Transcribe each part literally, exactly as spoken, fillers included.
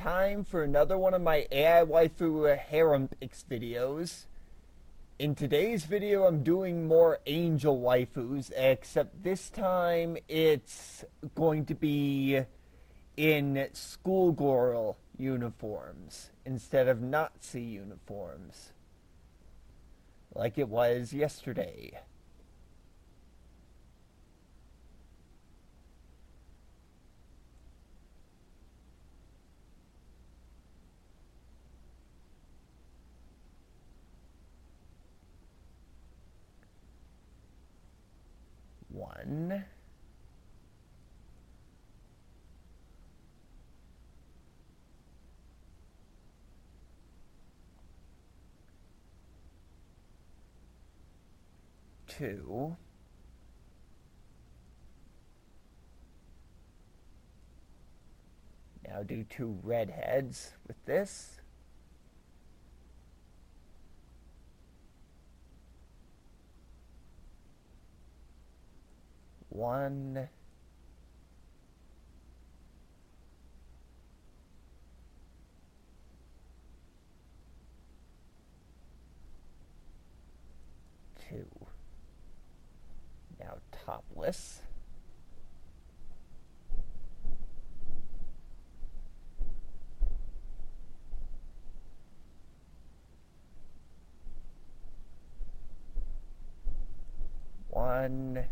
time for another one of my A I waifu harem picks videos. In today's video, I'm doing more angel waifus, except this time it's going to be in schoolgirl uniforms instead of Nazi uniforms, like it was yesterday. One. Two. Now do two redheads with this. One. Two. Now topless. One.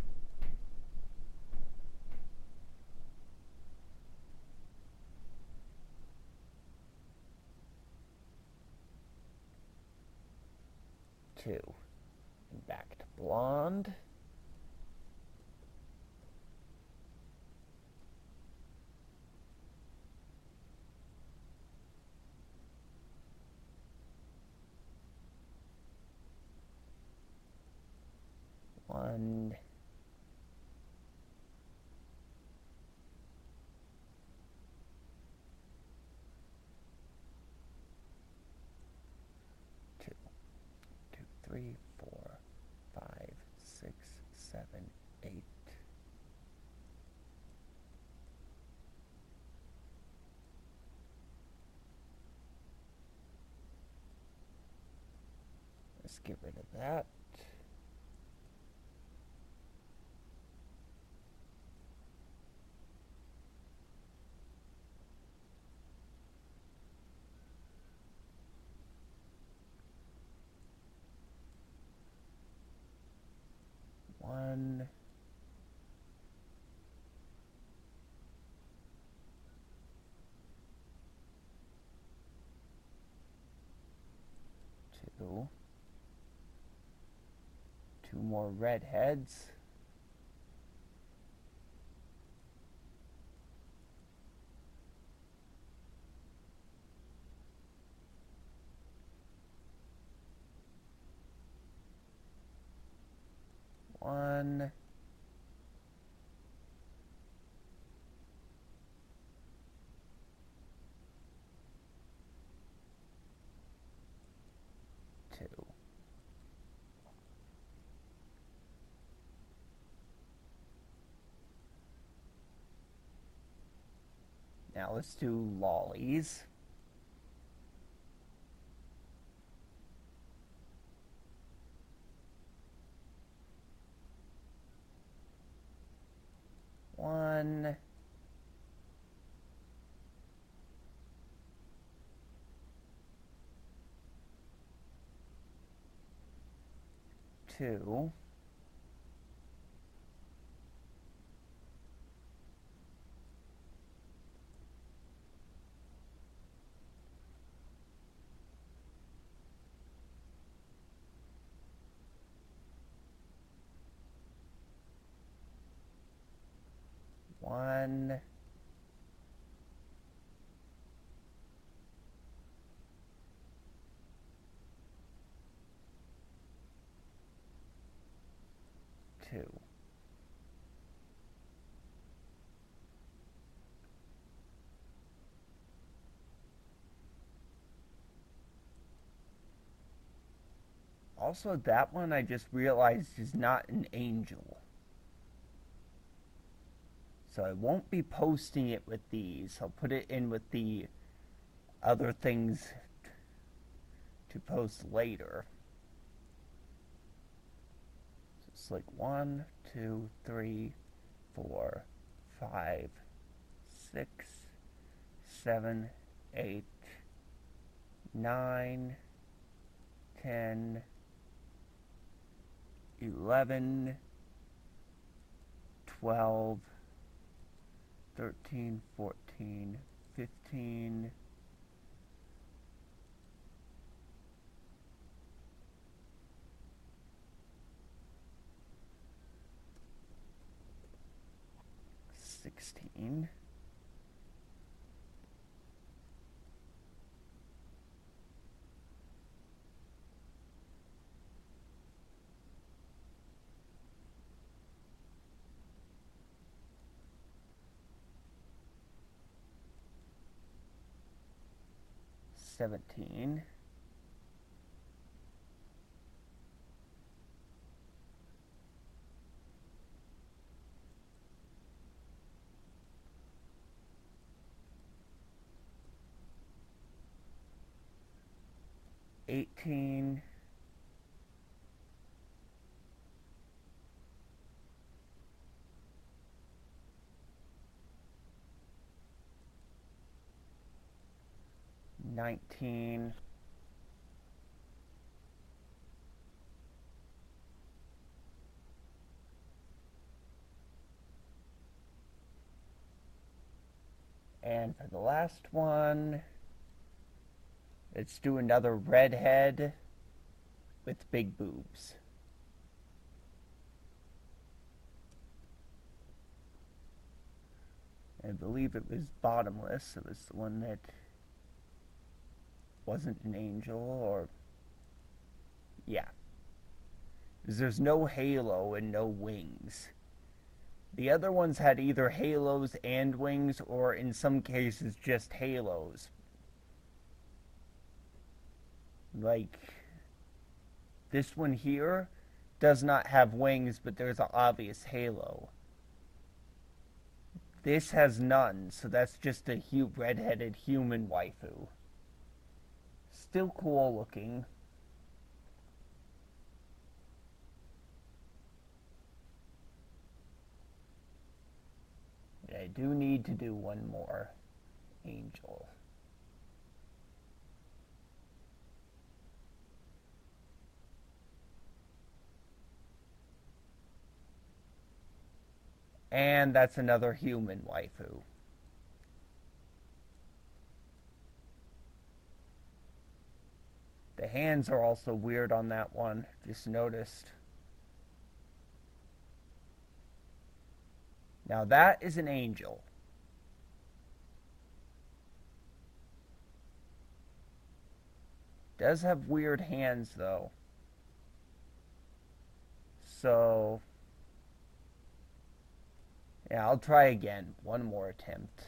Two. And back to blonde. One. Two. Two, three, four, five, six, seven, eight. Let's get rid of that. One. Two. Two more redheads. One. Two. Now let's do lollies. One. Two. One. Two. Also, that one I just realized is not an angel. So I won't be posting it with these. I'll put it in with the other things to post later. So it's like one, two, three, four, five, six, seven, eight, nine, ten, eleven, twelve, thirteen, fourteen, fifteen, sixteen, seventeen, eighteen, nineteen, and for the last one, let's do another redhead with big boobs. I believe it was Bottomless. It was the one that wasn't an angel, or... yeah. Because there's no halo and no wings. The other ones had either halos and wings, or in some cases just halos. Like, this one here does not have wings, but there's an obvious halo. This has none, so that's just a hu- red-headed human waifu. Still cool looking. I do need to do one more angel. And that's another human waifu. The hands are also weird on that one, just noticed. Now that is an angel. Does have weird hands though. So... yeah, I'll try again. One more attempt.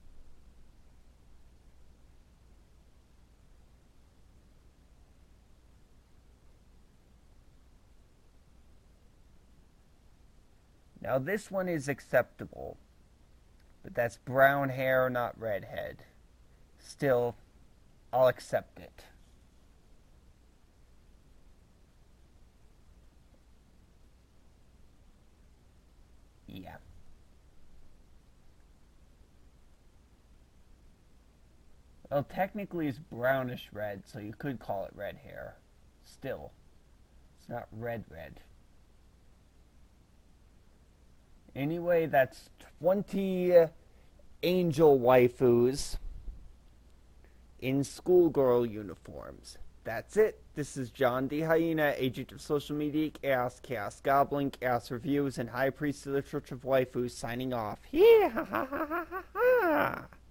Now this one is acceptable. But that's brown hair, not redhead. Still, I'll accept it. Yeah. Well, technically it's brownish red, so you could call it red hair. Still, it's not red red. Anyway, that's twenty angel waifus in schoolgirl uniforms. That's it. This is John D. Hyena, agent of social media chaos, chaos goblin, chaos reviews, and high priest of the Church of Waifus, signing off. Yeah, ha ha ha ha ha.